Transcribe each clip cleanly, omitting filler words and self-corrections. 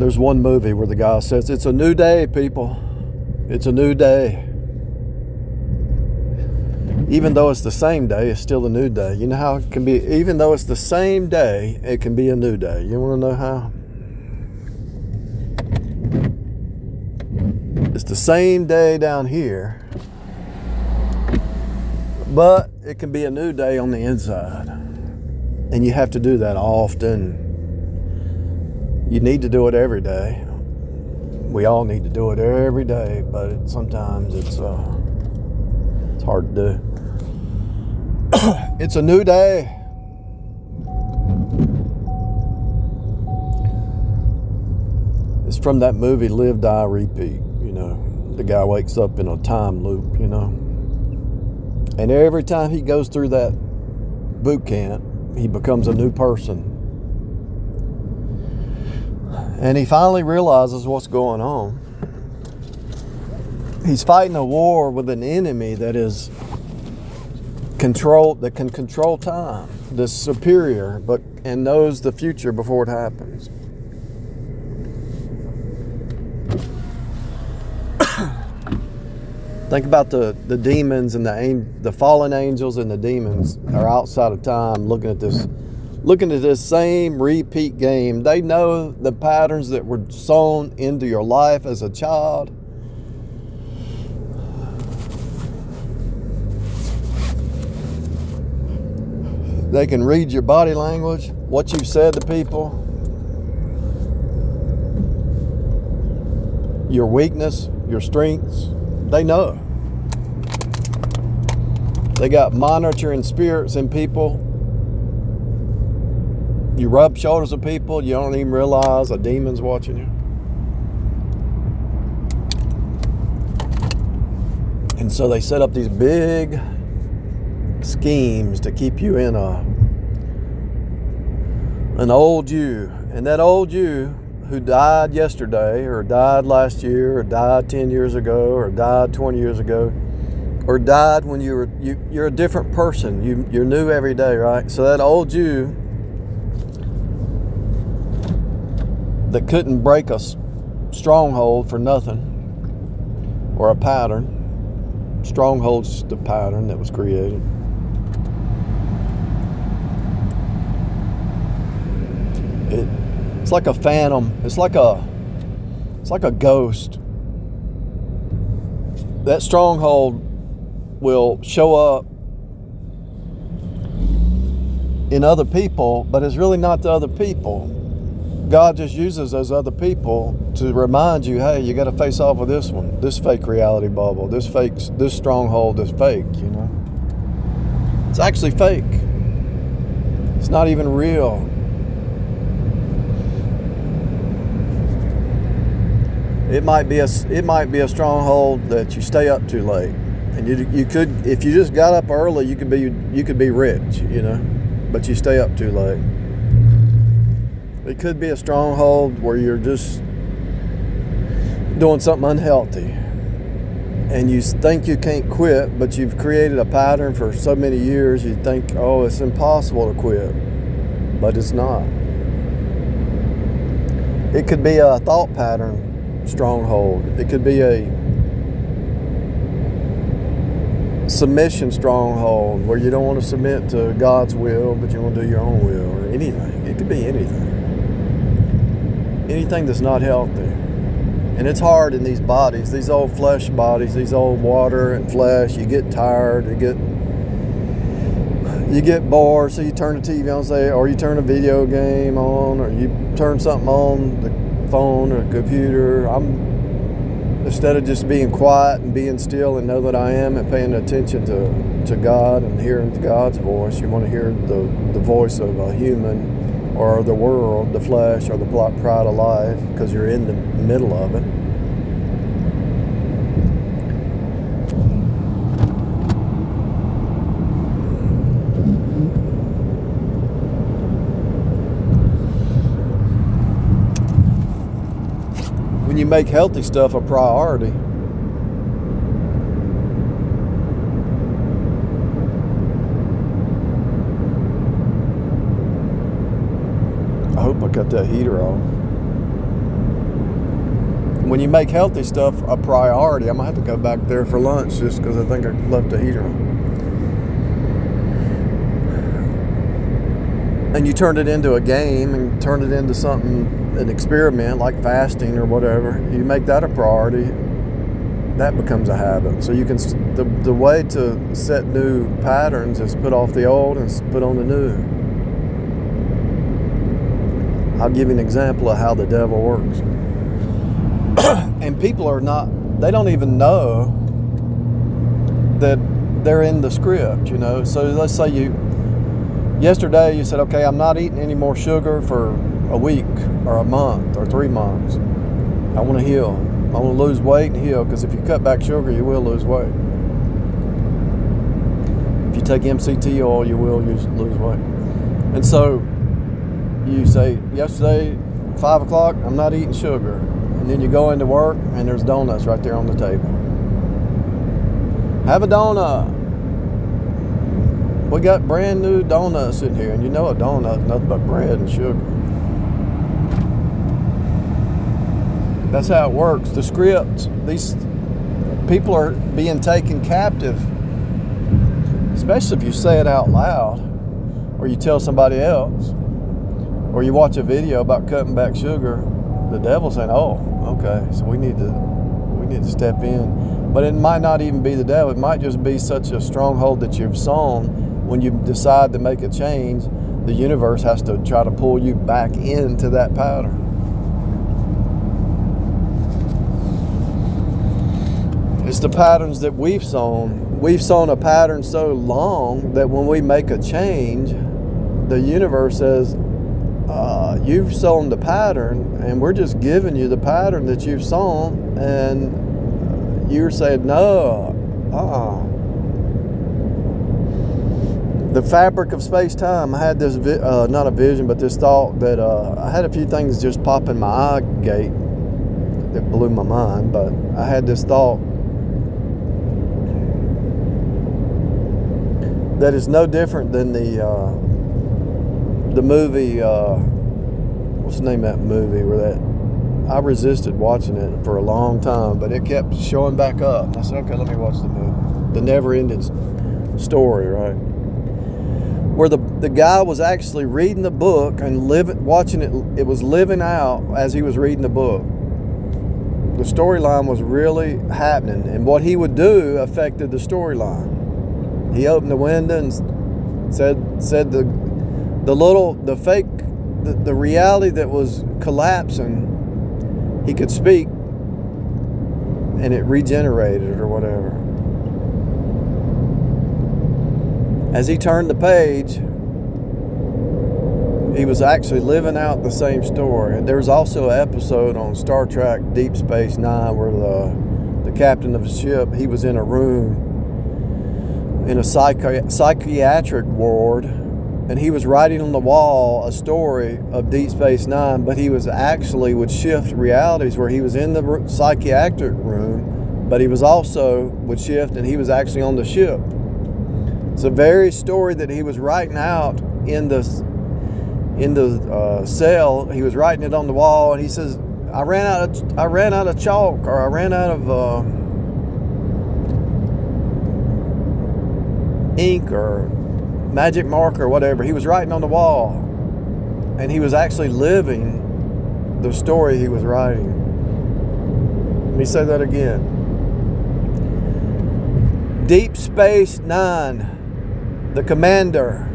There's one movie where the guy says, "It's a new day, people. It's a new day." Even though it's the same day, it's still a new day. You know how it can be, even though it's the same day, it can be a new day. You want to know how? It's the same day down here, but it can be a new day on the inside. And you have to do that often. You need to do it every day. We all need to do it every day, but sometimes it's hard to do. It's a new day. It's from that movie Live, Die, Repeat. You know, the guy wakes up in a time loop, you know. And every time he goes through that boot camp, he becomes a new person. And he finally realizes what's going on. He's fighting a war with an enemy that is that can control time, that's superior, and knows the future before it happens. Think about the demons and the fallen angels and the demons are outside of time looking at this same repeat game. They know the patterns that were sown into your life as a child. They can read your body language, what you've said to people, your weakness, your strengths. They know. They got monitoring spirits in people. You rub shoulders with people, you don't even realize a demon's watching you. And so they set up these big schemes to keep you in an old you. And that old you who died yesterday or died last year or died 10 years ago or died 20 years ago or died when you're a different person. You're new every day, right? So that old you that couldn't break a stronghold for nothing or a pattern. Stronghold's the pattern that was created. It's like a phantom. It's like a ghost. That stronghold will show up in other people, but it's really not the other people. God just uses those other people to remind you, hey, you got to face off with this one, this fake reality bubble, this stronghold is fake, you know. It's actually fake. It's not even real. It might be a stronghold that you stay up too late, and you could, if you just got up early, you could be rich, you know, but you stay up too late. It could be a stronghold where you're just doing something unhealthy, and you think you can't quit, but you've created a pattern for so many years. You think, oh, it's impossible to quit, but it's not. It could be a thought pattern stronghold. It could be a submission stronghold where you don't want to submit to God's will, but you want to do your own will, or anything. It could be anything. Anything that's not healthy. And it's hard in these bodies, these old flesh bodies, these old water and flesh. You get tired, you get bored, so you turn the TV on, say, or you turn a video game on, or you turn something on the phone or computer. Instead of just being quiet and being still and know that I am and paying attention to God and hearing God's voice, you want to hear the voice of a human or the world, the flesh, or the pride of life, because you're in the middle of it. When you make healthy stuff a priority, I hope I got that heater off. when you make healthy stuff a priority, I'm going to have to go back there for lunch just because I think I left the heater on. And you turn it into a game and turn it into something, an experiment like fasting or whatever. You make that a priority, that becomes a habit. So you can, the way to set new patterns is put off the old and put on the new. I'll give you an example of how the devil works. And people they don't even know that they're in the script, you know. So let's say yesterday you said, okay, I'm not eating any more sugar for a week or a month or 3 months. I want to heal. I want to lose weight and heal, because if you cut back sugar, you will lose weight. If you take MCT oil, you will lose weight. And so you say, yesterday, 5 o'clock, I'm not eating sugar. And then you go into work and there's donuts right there on the table. Have a donut. We got brand new donuts in here, and you know a donut is nothing but bread and sugar. That's how it works. The script, these people are being taken captive, especially if you say it out loud, or you tell somebody else, or you watch a video about cutting back sugar. The devil's saying, oh, okay, so we need to step in. But it might not even be the devil. It might just be such a stronghold that you've sown. When you decide to make a change, the universe has to try to pull you back into that pattern. It's the patterns that we've sown. We've sown a pattern so long that when we make a change, the universe says, you've sown the pattern, and we're just giving you the pattern that you've sown, and you're saying, no, The fabric of space-time. I had this, not a vision, but this thought that I had a few things just pop in my eye gate that blew my mind, but I had this thought that is no different than the movie, what's the name of that movie where I resisted watching it for a long time, but it kept showing back up. And I said, okay, let me watch the movie. The Never-Ending Story, right? Where the guy was actually reading the book and watching it. It was living out as he was reading the book. The storyline was really happening, and what he would do affected the storyline. He opened the window and said the reality that was collapsing, he could speak, and it regenerated or whatever. As he turned the page, he was actually living out the same story. There was also an episode on Star Trek Deep Space Nine where the captain of the ship, he was in a room in a psychiatric ward, and he was writing on the wall a story of Deep Space Nine, but he was actually would shift realities where he was in the psychiatric room, but he was also would shift and he was actually on the ship. It's a very story that he was writing out in the cell. He was writing it on the wall, and he says, I ran out of chalk, or I ran out of ink or magic marker or whatever. He was writing on the wall, and he was actually living the story he was writing. Let me say that again. Deep Space Nine, the commander,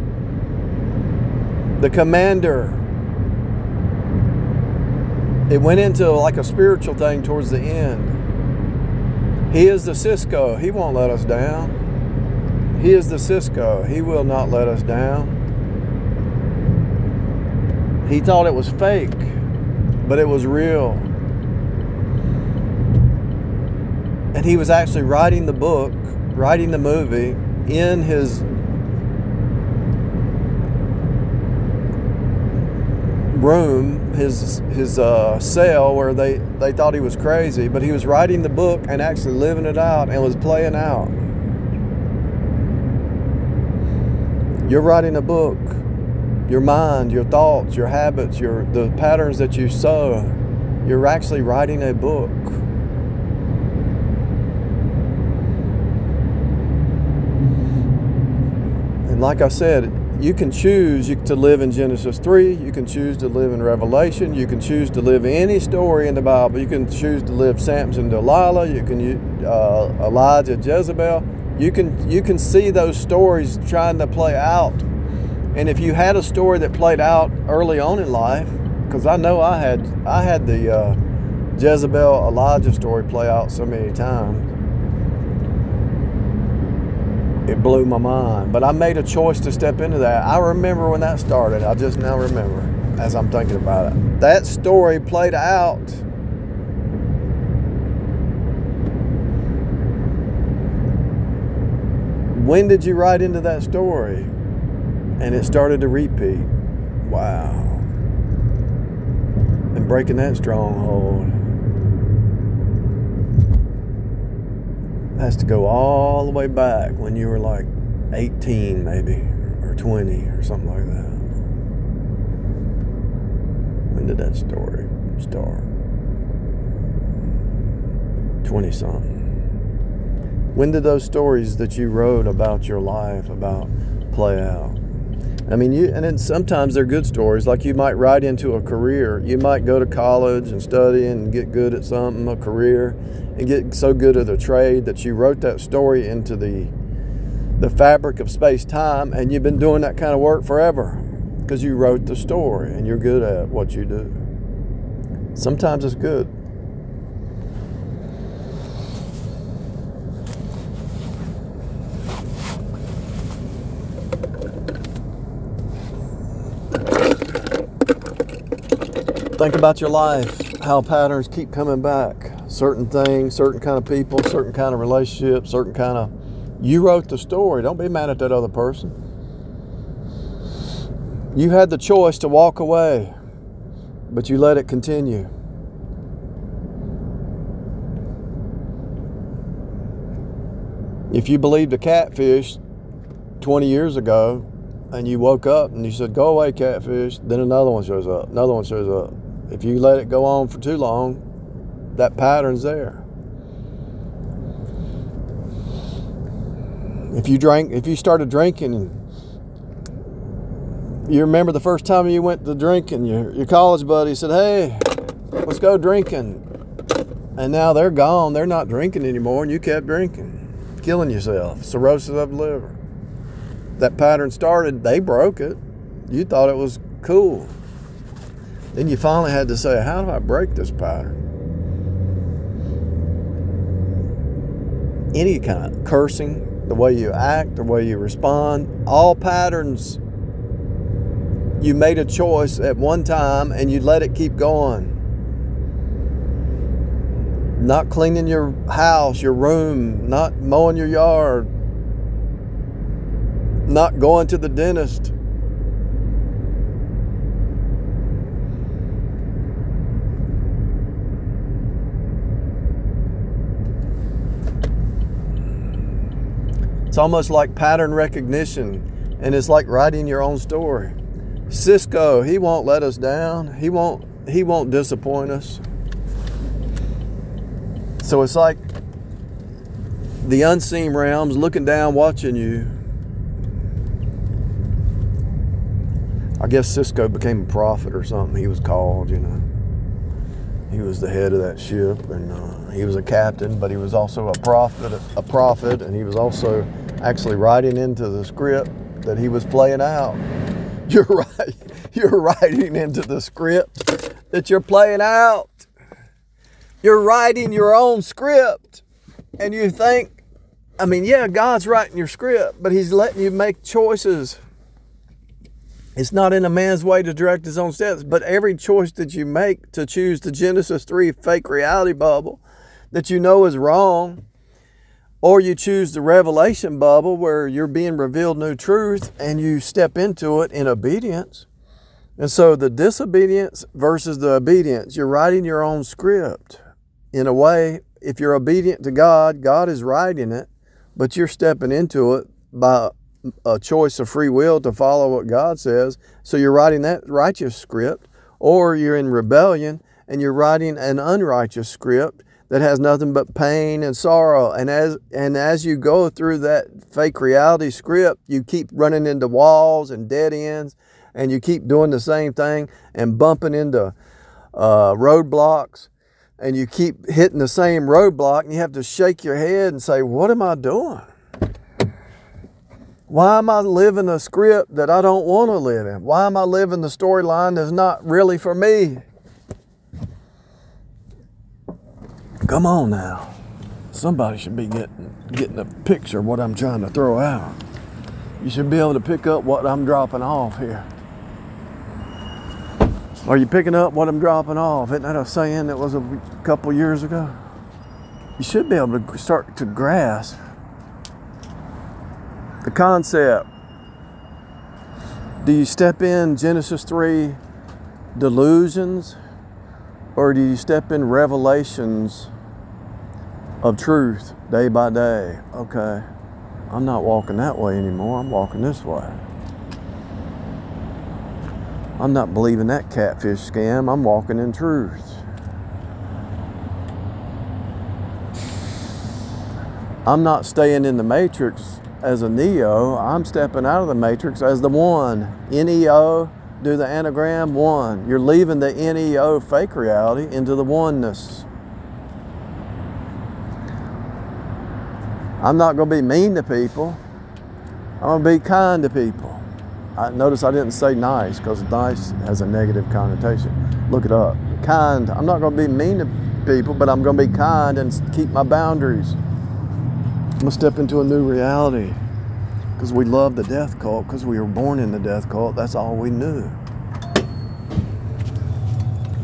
it went into like a spiritual thing towards the end. He is the Cisco. He won't let us down. He is the Cisco. He will not let us down. He thought it was fake, but it was real. And he was actually writing the book, writing the movie in his room, his cell, where they thought he was crazy, but he was writing the book and actually living it out and was playing out. You're writing a book. Your mind, your thoughts, your habits, the patterns that you sow. You're actually writing a book. And like I said, you can choose to live in Genesis 3. You can choose to live in Revelation. You can choose to live any story in the Bible. You can choose to live Samson, Delilah. You can Elijah, Jezebel. You can see those stories trying to play out. And if you had a story that played out early on in life, because I know I had the Jezebel, Elijah story play out so many times. It blew my mind. But I made a choice to step into that. I remember when that started. I just now remember as I'm thinking about it. That story played out. When did you write into that story? And it started to repeat. Wow. And breaking that stronghold has to go all the way back when you were like 18 maybe, or 20 or something like that. When did that story start? 20 something. When did those stories that you wrote about your life play out? I mean, and then sometimes they're good stories. Like you might write into a career. You might go to college and study and get good at something, a career, and get so good at a trade that you wrote that story into the fabric of space-time, and you've been doing that kind of work forever because you wrote the story and you're good at what you do. Sometimes it's good. Think about your life, how patterns keep coming back. Certain things, certain kind of people, certain kind of relationships, certain kind of... You wrote the story. Don't be mad at that other person. You had the choice to walk away, but you let it continue. If you believed a catfish 20 years ago, and you woke up and you said, go away, catfish, then another one shows up, another one shows up. If you let it go on for too long, that pattern's there. If you started drinking, you remember the first time you went to drinking, your college buddy said, hey, let's go drinking. And now they're gone, they're not drinking anymore, and you kept drinking, killing yourself, cirrhosis of the liver. That pattern started, they broke it. You thought it was cool. Then you finally had to say, how do I break this pattern? Any kind of cursing, the way you act, the way you respond, all patterns. You made a choice at one time and you let it keep going. Not cleaning your house, your room, not mowing your yard, not going to the dentist. It's almost like pattern recognition, and it's like writing your own story. Cisco, he won't let us down. He won't disappoint us. So it's like the unseen realms looking down, watching you. I guess Cisco became a prophet or something. He was called, He was the head of that ship, and he was a captain, but he was also a prophet, and he was also actually writing into the script that he was playing out. You're right. You're writing into the script that you're playing out. You're writing your own script, and you think, God's writing your script, but he's letting you make choices. It's not in a man's way to direct his own steps, but every choice that you make to choose the Genesis 3 fake reality bubble that you know is wrong, or you choose the revelation bubble where you're being revealed new truth and you step into it in obedience. And so the disobedience versus the obedience, you're writing your own script. In a way, if you're obedient to God, God is writing it, but you're stepping into it by a choice of free will to follow what God says. So you're writing that righteous script, or you're in rebellion and you're writing an unrighteous script that has nothing but pain and sorrow. And as you go through that fake reality script, you keep running into walls and dead ends, and you keep doing the same thing and bumping into roadblocks, and you keep hitting the same roadblock, and you have to shake your head and say, what am I doing? Why am I living a script that I don't want to live in? Why am I living the storyline that's not really for me? Come on now. Somebody should be getting a picture of what I'm trying to throw out. You should be able to pick up what I'm dropping off here. Are you picking up what I'm dropping off? Isn't that a saying that was a couple years ago? You should be able to start to grasp the concept. Do you step in Genesis 3 delusions, or do you step in revelations of truth day by day? Okay, I'm not walking that way anymore. I'm walking this way. I'm not believing that catfish scam. I'm walking in truth. I'm not staying in the matrix as a Neo. I'm stepping out of the matrix as the one. Neo, do the anagram, one. You're leaving the Neo fake reality into the oneness. I'm not going to be mean to people. I'm going to be kind to people. Notice I didn't say nice, because nice has a negative connotation. Look it up. Kind. I'm not going to be mean to people, but I'm going to be kind and keep my boundaries. I'm going to step into a new reality, because we love the death cult, because we were born in the death cult. That's all we knew.